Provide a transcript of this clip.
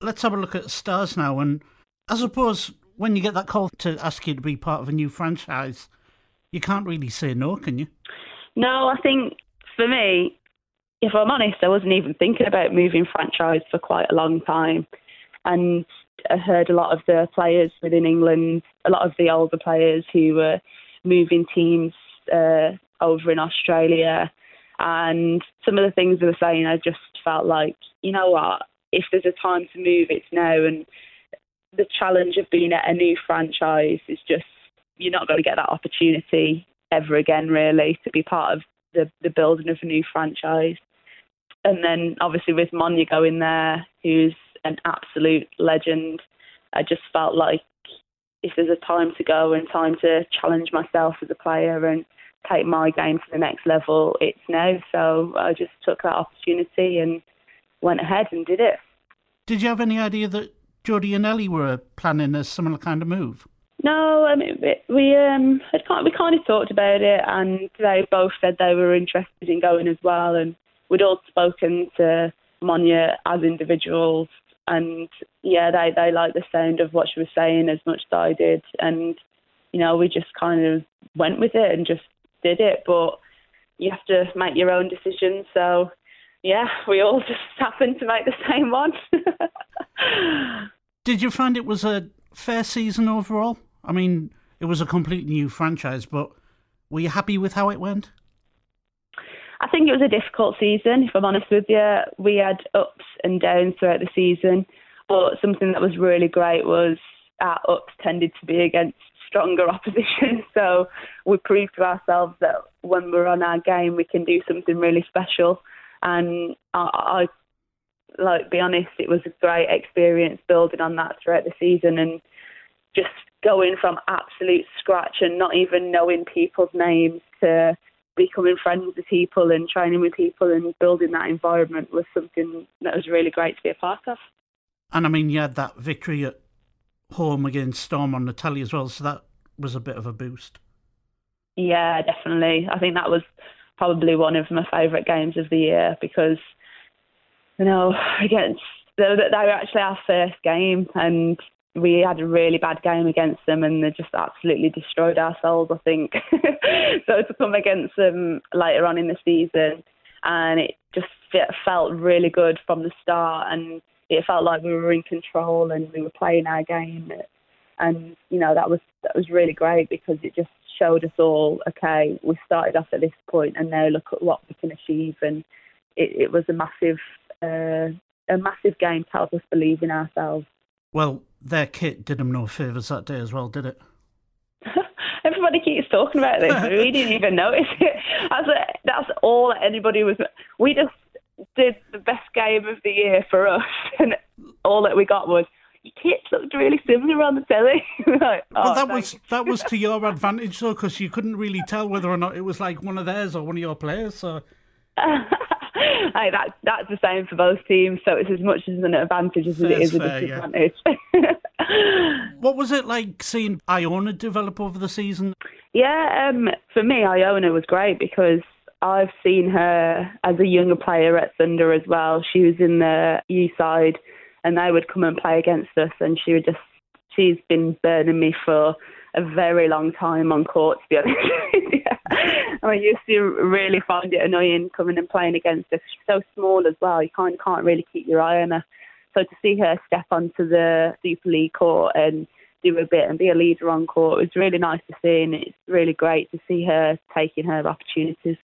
let's have a look at Stars now. And I suppose when you get that call to ask you to be part of a new franchise, you can't really say no, can you? No, I think for me, if I'm honest, I wasn't even thinking about moving franchise for quite a long time. And I heard a lot of the players within England, a lot of the older players who were moving teams over in Australia. And some of the things they were saying, I just felt like, you know what, if there's a time to move, it's now. And the challenge of being at a new franchise is just, you're not going to get that opportunity ever again, really, to be part of the building of a new franchise. And then obviously with Monya going there, who's an absolute legend, I just felt like if there's a time to go and time to challenge myself as a player and take my game to the next level, it's now. So I just took that opportunity and went ahead and did it. Did you have any idea that Jodie and Ellie were planning a similar kind of move? No, I mean, we kind of talked about it, and they both said they were interested in going as well. And we'd all spoken to Monya as individuals, and yeah, they liked the sound of what she was saying as much as I did. And you know, we just kind of went with it and just did it. But you have to make your own decisions. So yeah, we all just happened to make the same one. Did you find it was a fair season overall? I mean, it was a completely new franchise, but were you happy with how it went? I think it was a difficult season, if I'm honest with you. We had ups and downs throughout the season, but something that was really great was our ups tended to be against stronger opposition. So we proved to ourselves that when we're on our game, we can do something really special. And I be honest, it was a great experience building on that throughout the season and just going from absolute scratch and not even knowing people's names to becoming friends with people and training with people and building that environment was something that was really great to be a part of. And I mean, you had that victory at home against Storm on the telly as well, so that was a bit of a boost. Yeah, definitely. I think that was probably one of my favourite games of the year because, you know, against they were actually our first game and we had a really bad game against them and they just absolutely destroyed our souls, I think. So to come against them later on in the season, and it just felt really good from the start, and it felt like we were in control and we were playing our game. And, you know, that was really great because it just showed us all, okay, we started off at this point and now look at what we can achieve. And it was a massive game to help us believe in ourselves. Well, their kit did them no favours that day as well, did it? Everybody keeps talking about this. We didn't even notice it. That's all anybody was. We just did the best game of the year for us, and all that we got was your kits looked really similar on the telly. Like, well, that was to your advantage though, because you couldn't really tell whether or not it was like one of theirs or one of your players. So. Hey, that's the same for both teams, so it's as much as an advantage as it is a disadvantage. Yeah. What was it like seeing Iona develop over the season? Yeah, for me, Iona was great because I've seen her as a younger player at Thunder as well. She was in the U side, and they would come and play against us, and she's been burning me for a very long time on court, to be honest. Yeah. I used to really find it annoying coming and playing against her. She's so small as well. You kind of can't really keep your eye on her. So to see her step onto the Super League court and do a bit and be a leader on court was really nice to see, and it's really great to see her taking her opportunities.